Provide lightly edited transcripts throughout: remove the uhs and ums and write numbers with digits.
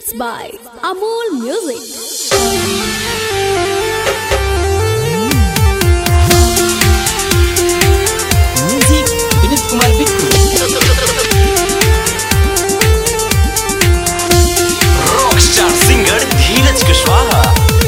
Mixed by Amol Music. Music Vinit Kumar Bittu. Rockstar singer Dheeraj Kushwaha.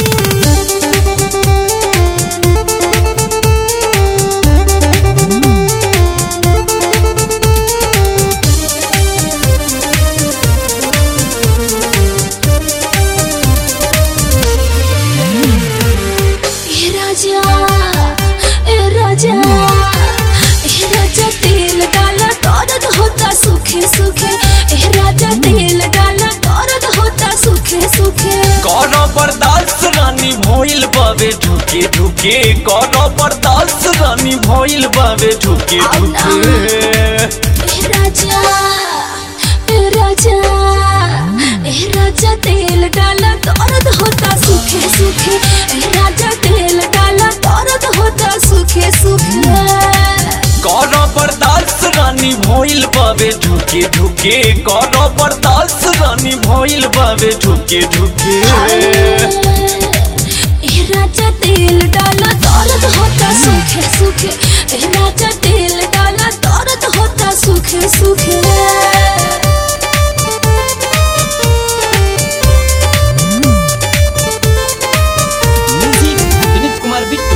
तेल डाला दर्द होता सूखे सूखे, राजा तेल डाला दर्द होता सूखे सूखे। कौनो बर्दाश्त रानी भइल बावे ढुके ढुके, कौनो बर्दाश्त रानी भइल बावे ढुके ढुके। राजा राजा राजा तेल डाला दर्द होता सूखे सूखे, राजा तेल डाला दर्द होता सूखे सूखे। कौनो बर्दाश्त रानी भइल बावे ढुके ढुके, कौनो बर्दाश्त रानी भइल बावे ढुके ढुके। राजा तेल डाला दर्द होता सूखे सूखे, राजा तेल डाला दर्द होता सूखे सूखे। विनीत कुमार बिट्टू।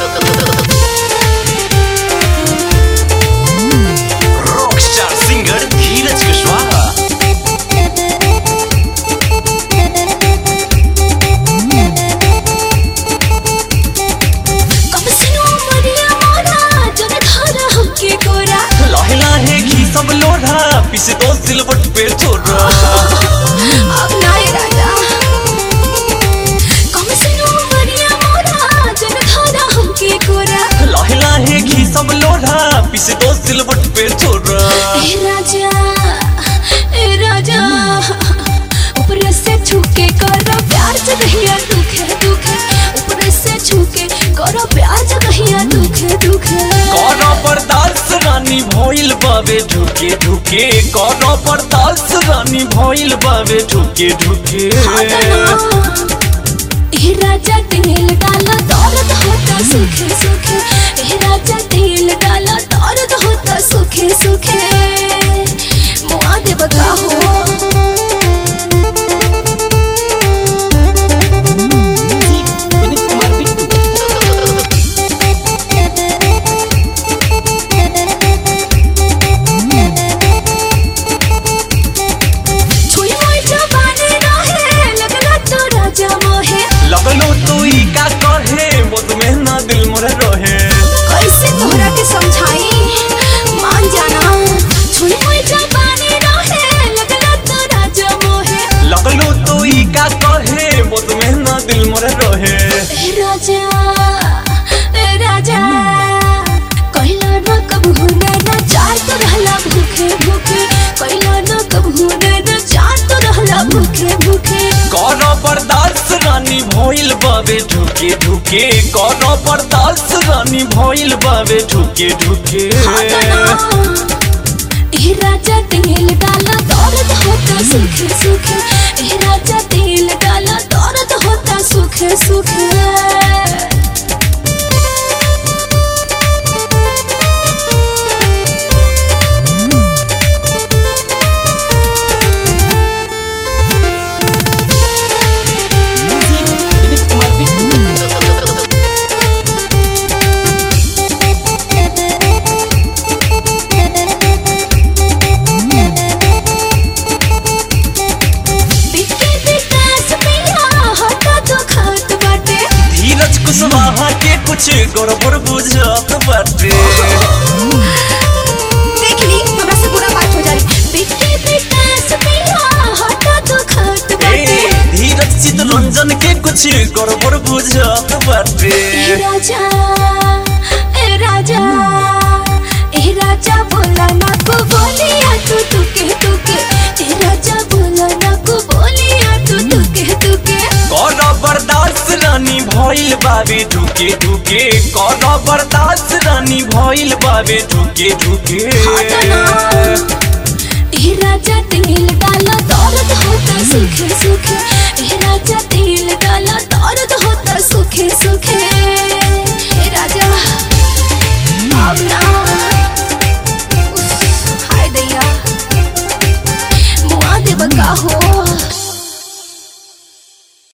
Rockstar singer Dheeraj Kushwaha. कब सुनो मरिया मोरा जब घर हमके गोरा, लाहे लाहे घी सब लोढ़ा पीछे तो सिलवट पे छोड़ा। अब नाय राजा। कब सुनो मरिया मोरा जब घर हमके गोरा, लाहे लाहे घी सब लोढ़ा पीछे तो सिलवट पे छोड़ा। राजा राजा ऊपर से छूके करो प्यार जगहिया दुखे दुखे, ऊपर से छूके करो प्यार जगहिया दुखे दुखे। कौनो बर्दाश्त रानी भइल बावे ढुके ढुके, कौनो बर्दाश्त रानी भइल बावे ढुके ढुके। राजा तेल डाला दर्द होता सूखे सूखे, राजा तेल डाला दर्द होता सूखे सूखे। मुआ दे बता हो विनीत कुमार बिट्टू। छुई मोई जवानी रहे लगला तो राजा मोहे, लगलो तू ई का कहे मुझ में ना दिल मोरे रहे। कैसे तोहरा के समझाई मान जाना। छुई मोई जवानी रहे लगला तो राजा मोहे, लगलो तू ई का कहे मुझ में ना दिल मोरे रहे। राजा राजा कहला न कबू नैना चार तो रहला भूखे भूखे, कहला न कबू नैना चार तो रहला भूखे भूखे। कौनो बर्दाश्त रानी भइल बावे ढुके ढुके, कौनो बर्दाश्त रानी भइल बावे ढुके ढुके। राजा तेल डाला दर्द होता सूखे सूखे, राजा तेल डाला दर्द होता सूखे सूखे। विनीत कुमार बिट्टू। बिके विकास पिया हटा तो खात बाटे, धीरज कुशवाहा के कुछ गड़बड़ बुझत बाटे। देख ली हमरा से बुरा बात हो जाई। बिके विकास पिया हटा तो खात बाटे, धीरज चितरंजन के कुछ गड़बड़ बुझत बाटे। राजा राजा राजा बोला ना को बोलिया तू तुके तुके, राजा बोला ना को बोलिया तू तुके तुके। कौनो बर्दाश्त रानी भइल बावे ढुके ढुके, कौनो बर्दाश्त रानी भइल बावे ढुके ढुके। राजा तेल डाला दर्द होता सूखे सूखे ए राजा तेल डाला दर्द होता सूखे सूखे ए राजा अब ना हाय दैया मुआ देव का हो